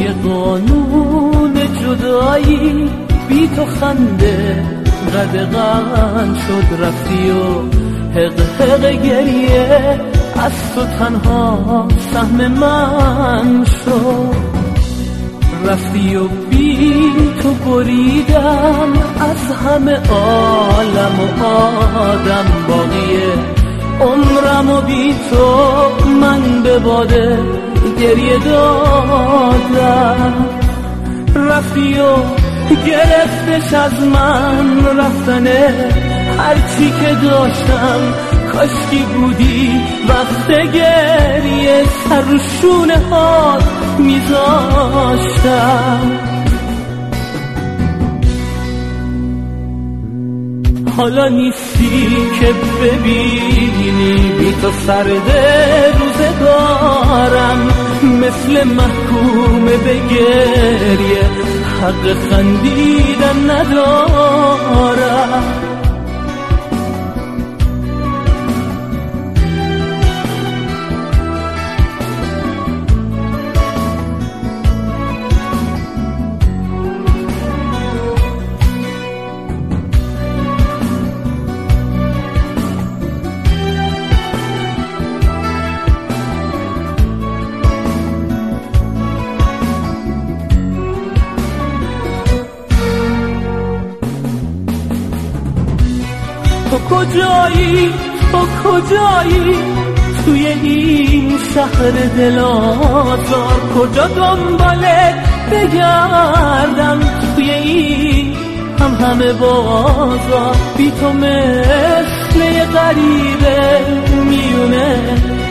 توی قانون جدایی بی تو خنده قدغن شد. رفتی و حق حق گریه از تو تنها سهم من شد. رفتی و بی تو بریدم از همه عالم و آدم. باقی عمرم و بی تو من به باده گریه دادم. رفتی و گرفتش از من رفتنه هرچی که داشتم. کاشکی بودی وقت گریه سر رو شونه هات میذاشتم. حالا نیستی که ببینی بی تو سرد روزگارم. مثل محکوم به گریه حق خندیدن ندارم. تو کجایی؟ تو کجایی؟ توی این شهر دل آزار کجا دنبالت بگردم؟ توی این همه بازار بی تو مثل یه غریبه میونه